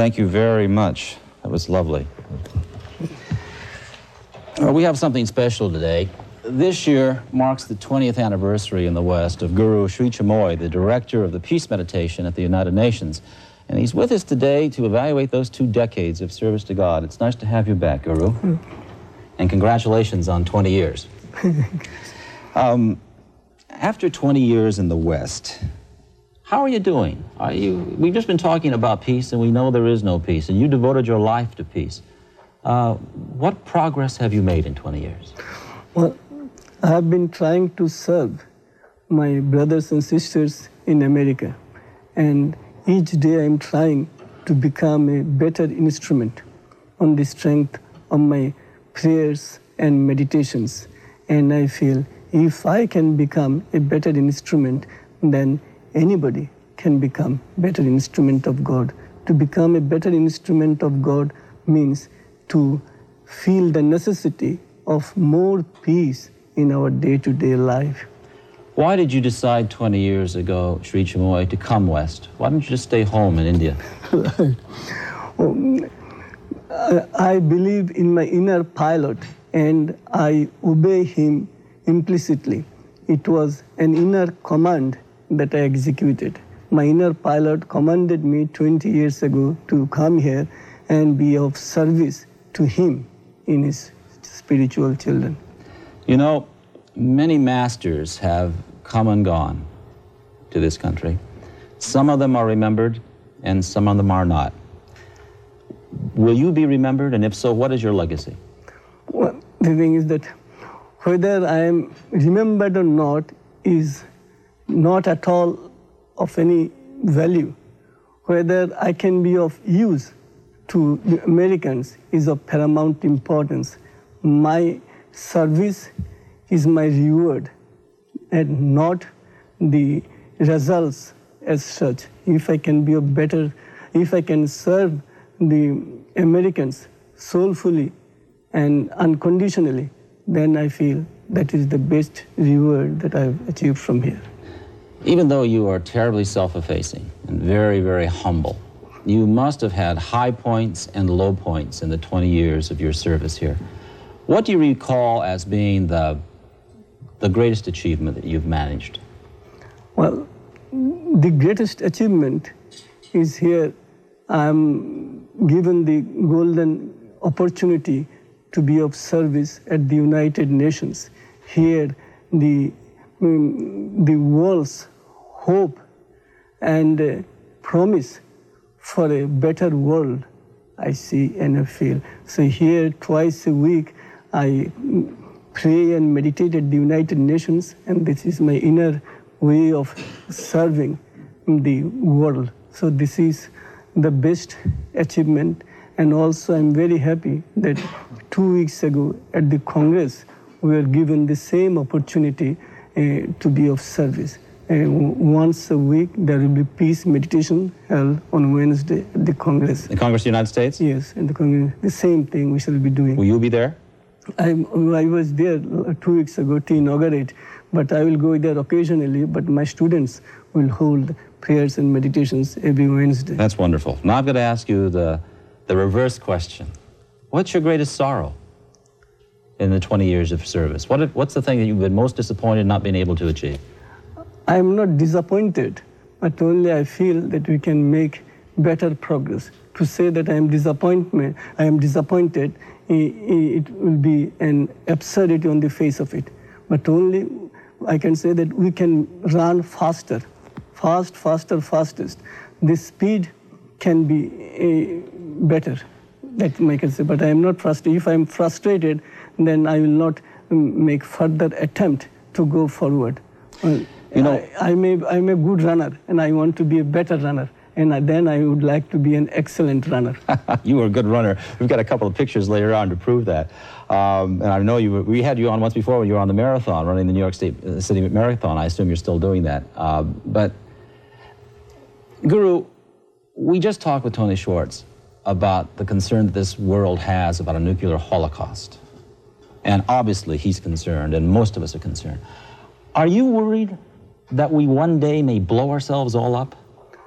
Thank you very much. That was lovely. We have something special today. This year marks the 20th anniversary in the West of Guru Sri Chinmoy, the director of the Peace Meditation at the United Nations. And he's with us today to evaluate those 2 decades of service to God. It's nice to have you back, Guru. And congratulations on 20 years. After 20 years in the West, how are you doing? We've just been talking about peace, and we know there is no peace, and you devoted your life to peace. What progress have you made in 20 years? Well, I have been trying to serve my brothers and sisters in America, and each day I'm trying to become a better instrument on the strength of my prayers and meditations. And I feel if I can become a better instrument, then anybody can become a better instrument of God. To become a better instrument of God means to feel the necessity of more peace in our day-to-day life. Why did you decide 20 years ago, Sri Chinmoy, to come west? Why didn't you just stay home in India? I believe in my inner pilot and I obey him implicitly. It was an inner command that I executed. My inner pilot commanded me 20 years ago to come here and be of service to him in his spiritual children. You know, many masters have come and gone to this country. Some of them are remembered and some of them are not. Will you be remembered? And if so, what is your legacy? Well, the thing is that whether I am remembered or not is not at all of any value. Whether I can be of use to the Americans is of paramount importance. My service is my reward and not the results as such. If I can be a better, if I can serve the Americans soulfully and unconditionally, then I feel that is the best reward that I've achieved from here. Even though you are terribly self-effacing and very, very humble, you must have had high points and low points in the 20 years of your service here. What do you recall as being the greatest achievement that you've managed? Well, the greatest achievement is here. I'm given the golden opportunity to be of service at the United Nations. Here, the world's hope and promise for a better world I see and I feel. So here, twice a week, I pray and meditate at the United Nations, and this is my inner way of serving the world. So this is the best achievement, and also I'm very happy that 2 weeks ago at the Congress, we were given the same opportunity to be of service. Once a week, there will be peace meditation held on Wednesday at the Congress. The Congress of the United States? Yes, in the Congress. The same thing we shall be doing. Will you be there? I was there 2 weeks ago to inaugurate, but I will go there occasionally, but my students will hold prayers and meditations every Wednesday. That's wonderful. Now I've got to ask you the reverse question. What's your greatest sorrow in the 20 years of service? What's the thing that you've been most disappointed not being able to achieve? I am not disappointed, but only I feel that we can make better progress. To say that I am disappointed, it will be an absurdity on the face of it. But only I can say that we can run faster, fastest. The speed can be better, that I can say. But I am not frustrated. If I am frustrated, then I will not make further attempt to go forward. You know, I'm a good runner, and I want to be a better runner. And then I would like to be an excellent runner. You were a good runner. We've got a couple of pictures later on to prove that. And I know we had you on once before when you were on the marathon, running the New York City Marathon. I assume you're still doing that. But, Guru, we just talked with Tony Schwartz about the concern that this world has about a nuclear holocaust. And obviously he's concerned, and most of us are concerned. Are you worried that we one day may blow ourselves all up?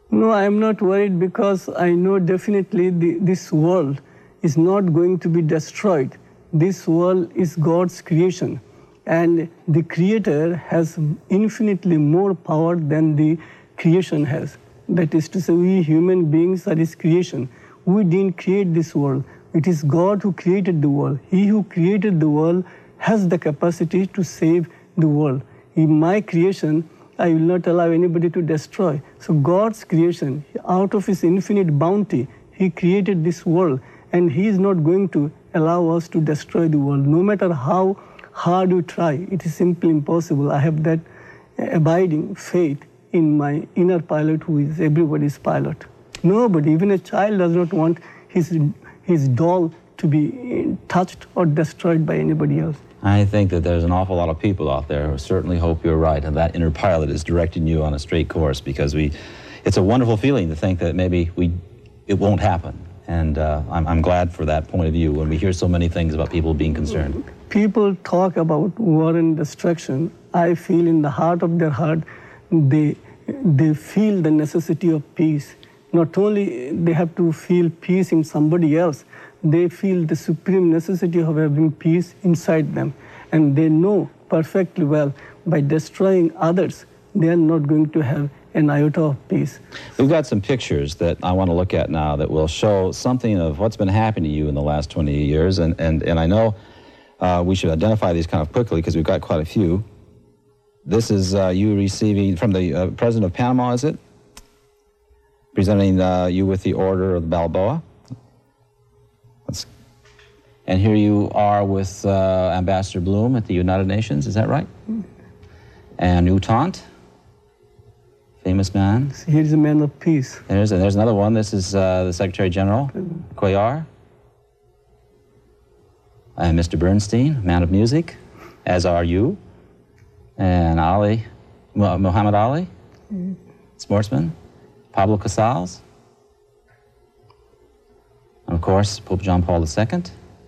No, I am not worried because I know definitely this world is not going to be destroyed. This world is God's creation, and the Creator has infinitely more power than the creation has. That is to say, we human beings are His creation. We didn't create this world. It is God who created the world. He who created the world has the capacity to save the world. In my creation, I will not allow anybody to destroy. So God's creation, out of His infinite bounty, He created this world, and He is not going to allow us to destroy the world. No matter how hard you try, it is simply impossible. I have that abiding faith in my inner pilot, who is everybody's pilot. Nobody, even a child, does not want his doll to be touched or destroyed by anybody else. I think that there's an awful lot of people out there who certainly hope you're right, and that inner pilot is directing you on a straight course, because it's a wonderful feeling to think that maybe it won't happen. And I'm glad for that point of view when we hear so many things about people being concerned. People talk about war and destruction. I feel in the heart of their heart, they feel the necessity of peace. Not only they have to feel peace in somebody else, they feel the supreme necessity of having peace inside them. And they know perfectly well, by destroying others, they are not going to have an iota of peace. We've got some pictures that I want to look at now that will show something of what's been happening to you in the last 20 years. And I know we should identify these kind of quickly because we've got quite a few. This is you receiving from the President of Panama, is it? Presenting you with the Order of Balboa. And here you are with Ambassador Bloom at the United Nations, is that right? And U Thant, famous man. He's a man of peace. There's another one. This is the Secretary General, Cuellar. And Mr. Bernstein, man of music, as are you. And Ali, Muhammad Ali, sportsman. Pablo Casals. And of course, Pope John Paul II.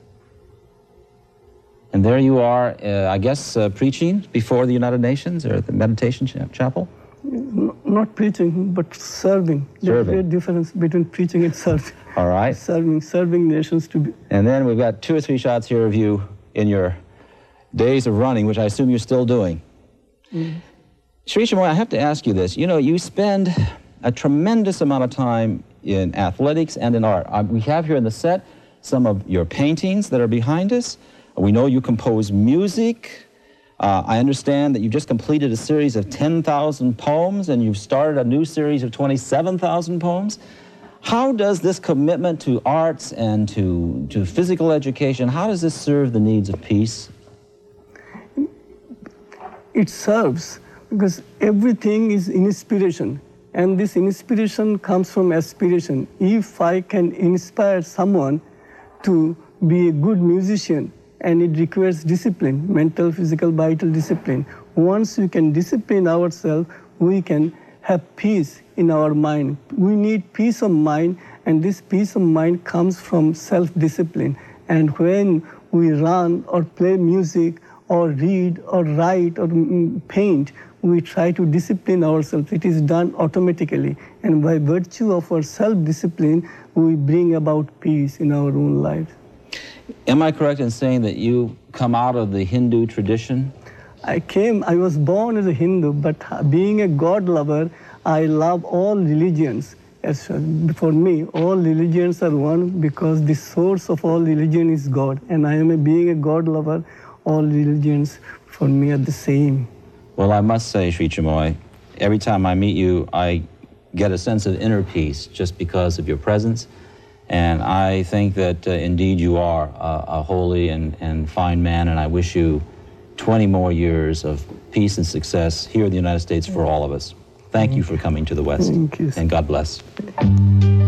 And there you are, I guess, preaching before the United Nations or the Meditation Chapel? Not preaching, but serving. There's a great difference between preaching and serving. All right. Serving nations to be. And then we've got 2 or 3 shots here of you in your days of running, which I assume you're still doing. Sri Chinmoy, I have to ask you this. You know, you spend a tremendous amount of time in athletics and in art. We have here in the set some of your paintings that are behind us. We know you compose music. I understand that you've just completed a series of 10,000 poems, and you've started a new series of 27,000 poems. How does this commitment to arts and to physical education, how does this serve the needs of peace? It serves because everything is inspiration, and this inspiration comes from aspiration. If I can inspire someone to be a good musician, and it requires discipline, mental, physical, vital discipline. Once we can discipline ourselves, we can have peace in our mind. We need peace of mind, and this peace of mind comes from self-discipline. And when we run or play music or read or write or paint, we try to discipline ourselves. It is done automatically. And by virtue of our self-discipline, we bring about peace in our own lives. Am I correct in saying that you come out of the Hindu tradition? I was born as a Hindu, but being a God lover, I love all religions. As for me, all religions are one because the source of all religion is God. And being a God lover, all religions for me are the same. Well, I must say, Sri Chinmoy, every time I meet you, I get a sense of inner peace just because of your presence. And I think that indeed you are a holy and fine man, and I wish you 20 more years of peace and success here in the United States for all of us. Thank you for coming to the West. Thank you. And God bless.